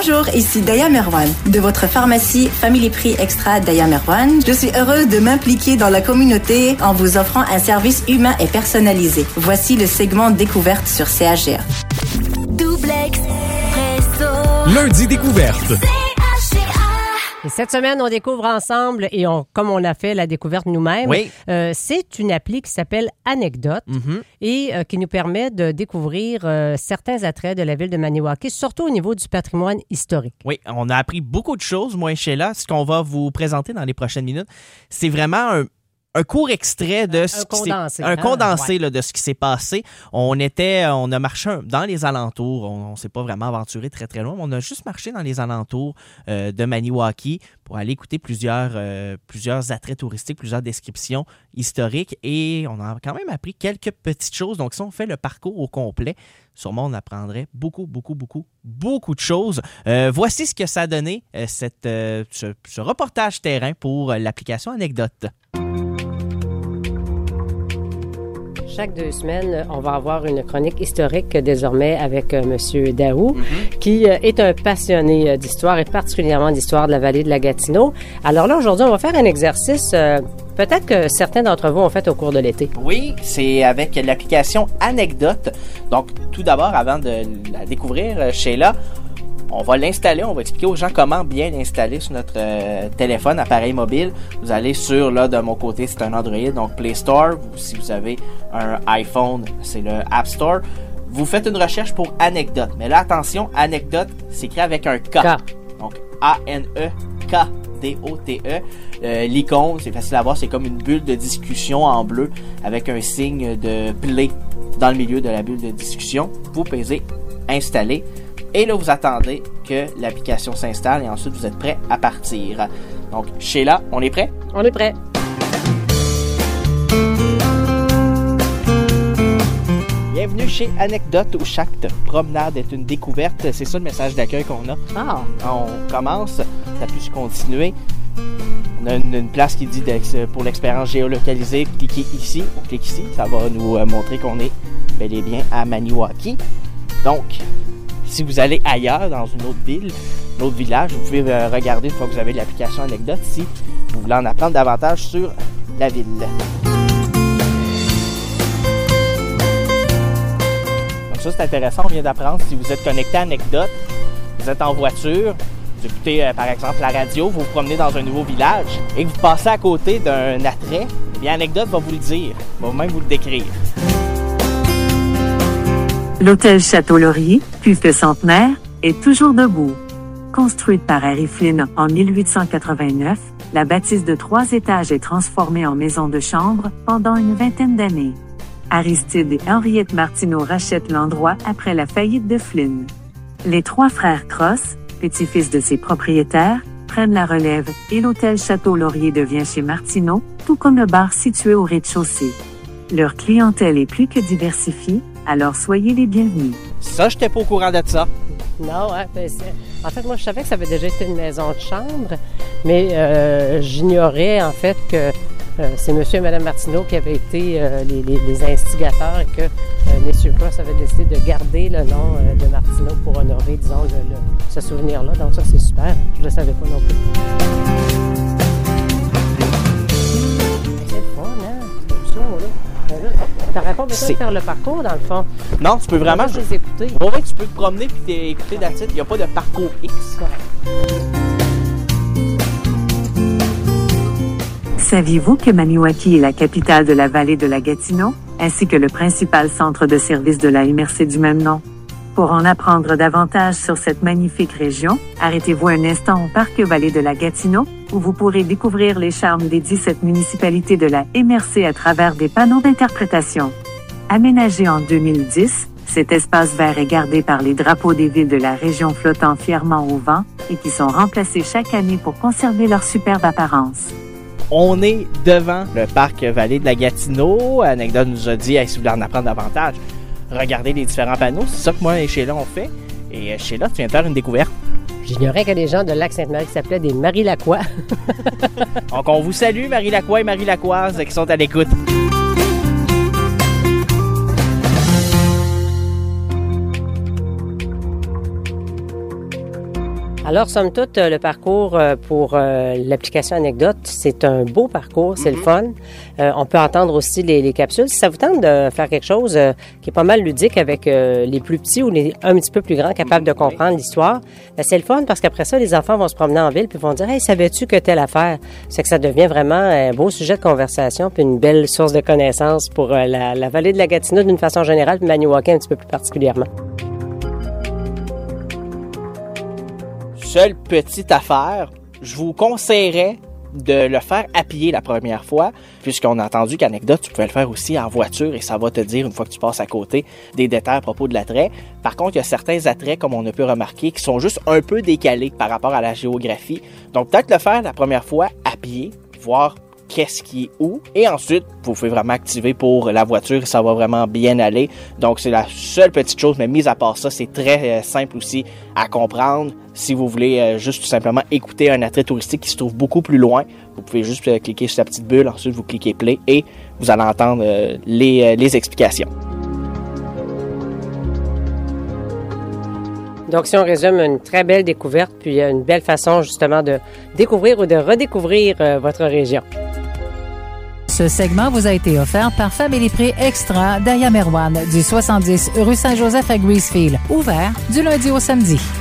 Bonjour, ici Daya Merwan de votre pharmacie Family Prix Extra Daya Merwan. Je suis heureuse de m'impliquer dans la communauté en vous offrant un service humain et personnalisé. Voici le segment découverte sur CHR. Double Expresso. Lundi découverte. Et cette semaine, on découvre ensemble, et comme on a fait la découverte nous-mêmes, oui. C'est une appli qui s'appelle Anecdote et qui nous permet de découvrir certains attraits de la ville de Maniwaki, surtout au niveau du patrimoine historique. Oui, on a appris beaucoup de choses, moi et Sheila. Ce qu'on va vous présenter dans les prochaines minutes, c'est vraiment un court extrait de ce condensé là, de ce qui s'est passé. On a marché dans les alentours. On s'est pas vraiment aventuré très très loin. On a juste marché dans les alentours de Maniwaki pour aller écouter plusieurs attraits touristiques, plusieurs descriptions historiques, et on a quand même appris quelques petites choses. Donc si on fait le parcours au complet, sûrement on apprendrait beaucoup de choses. Voici ce que ça a donné ce reportage terrain pour l'application Anecdote. Chaque 2 semaines, on va avoir une chronique historique désormais avec M. Daou, qui est un passionné d'histoire et particulièrement d'histoire de la vallée de la Gatineau. Alors là, aujourd'hui, on va faire un exercice peut-être que certains d'entre vous ont fait au cours de l'été. Oui, c'est avec l'application Anecdote. Donc, tout d'abord, avant de la découvrir, Sheila, on va l'installer, on va expliquer aux gens comment bien l'installer sur notre téléphone, appareil mobile. Vous allez sur, là, de mon côté, c'est un Android, donc Play Store. Si vous avez un iPhone, c'est le App Store. Vous faites une recherche pour Anecdote. Mais là, attention, Anecdote, c'est écrit avec un K. Donc, A-N-E-K-D-O-T-E. L'icône, c'est facile à voir, c'est comme une bulle de discussion en bleu avec un signe de play dans le milieu de la bulle de discussion. Vous pesez Installer. Et là, vous attendez que l'application s'installe et ensuite, vous êtes prêt à partir. Donc, Sheila, on est prêt? On est prêt. Bienvenue chez Anecdote, où chaque promenade est une découverte. C'est ça le message d'accueil qu'on a. Ah! On commence, ça peut se continuer. On a une place qui dit pour l'expérience géolocalisée, cliquez ici. On clique ici, ça va nous montrer qu'on est bel et bien à Maniwaki. Donc, si vous allez ailleurs, dans une autre ville, un autre village, vous pouvez regarder une fois que vous avez l'application Anecdote si vous voulez en apprendre davantage sur la ville. Donc ça, c'est intéressant. On vient d'apprendre, si vous êtes connecté à Anecdote, vous êtes en voiture, vous écoutez par exemple la radio, vous vous promenez dans un nouveau village et que vous passez à côté d'un attrait, eh bien Anecdote va vous le dire, va même vous le décrire. L'hôtel Château-Laurier, plus que centenaire, est toujours debout. Construite par Harry Flynn en 1889, la bâtisse de 3 étages est transformée en maison de chambre pendant une vingtaine d'années. Aristide et Henriette Martineau rachètent l'endroit après la faillite de Flynn. Les 3 frères Cross, petits-fils de ses propriétaires, prennent la relève et l'hôtel Château-Laurier devient chez Martineau, tout comme le bar situé au rez-de-chaussée. Leur clientèle est plus que diversifiée, alors soyez les bienvenus. Ça, je n'étais pas au courant de ça. Non, en fait, moi, je savais que ça avait déjà été une maison de chambre, mais j'ignorais, en fait, que c'est M. et Mme Martineau qui avaient été les instigateurs et que M. Cross avait décidé de garder le nom de Martineau pour honorer, disons, ce souvenir-là. Donc ça, c'est super. Je ne le savais pas non plus. C'est le fun, hein? C'est ça, là. T'aurais pas besoin de faire le parcours, dans le fond. Non, tu peux vraiment... Je les écouter. Oui, tu peux te promener et écouter la titre. Il n'y a pas de parcours X. Saviez-vous que Maniwaki est la capitale de la vallée de la Gatineau, ainsi que le principal centre de service de la MRC du même nom? Pour en apprendre davantage sur cette magnifique région, arrêtez-vous un instant au parc Vallée de la Gatineau, où vous pourrez découvrir les charmes des 17 municipalités de la MRC à travers des panneaux d'interprétation. Aménagé en 2010, cet espace vert est gardé par les drapeaux des villes de la région flottant fièrement au vent et qui sont remplacés chaque année pour conserver leur superbe apparence. On est devant le parc Vallée de la Gatineau. Anecdote nous a dit, si vous voulez en apprendre davantage, regardez les différents panneaux. C'est ça que moi et Sheila ont fait. Et Sheila, tu viens de faire une découverte. J'ignorais que les gens de Lac-Sainte-Marie qui s'appelaient des Marie-Lacroix. Donc, on vous salue, Marie-Lacroix et Marie-Lacroise, qui sont à l'écoute. Alors, somme toute, le parcours pour l'application Anecdote, c'est un beau parcours, c'est le fun. On peut entendre aussi les capsules. Si ça vous tente de faire quelque chose qui est pas mal ludique avec les plus petits ou les un petit peu plus grands capables de comprendre l'histoire, ben, c'est le fun parce qu'après ça, les enfants vont se promener en ville puis vont dire « Hey, savais-tu que telle affaire? » C'est que ça devient vraiment un beau sujet de conversation puis une belle source de connaissances pour la vallée de la Gatineau d'une façon générale puis Maniwaki un petit peu plus particulièrement. Seule petite affaire, je vous conseillerais de le faire à pied la première fois, puisqu'on a entendu qu'Anecdote, tu pouvais le faire aussi en voiture et ça va te dire, une fois que tu passes à côté, des détails à propos de l'attrait. Par contre, il y a certains attraits, comme on a pu remarquer, qui sont juste un peu décalés par rapport à la géographie. Donc, peut-être le faire la première fois à pied, voir qu'est-ce qui est où. Et ensuite, vous pouvez vraiment activer pour la voiture et ça va vraiment bien aller. Donc, c'est la seule petite chose, mais mis à part ça, c'est très simple aussi à comprendre. Si vous voulez juste tout simplement écouter un attrait touristique qui se trouve beaucoup plus loin, vous pouvez juste cliquer sur la petite bulle, ensuite vous cliquez play et vous allez entendre les explications. Donc, si on résume, une très belle découverte, puis une belle façon justement de découvrir ou de redécouvrir votre région. Ce segment vous a été offert par Family Prix Extra d'Aya Merwan du 70 rue Saint-Joseph à Greasefield. Ouvert du lundi au samedi.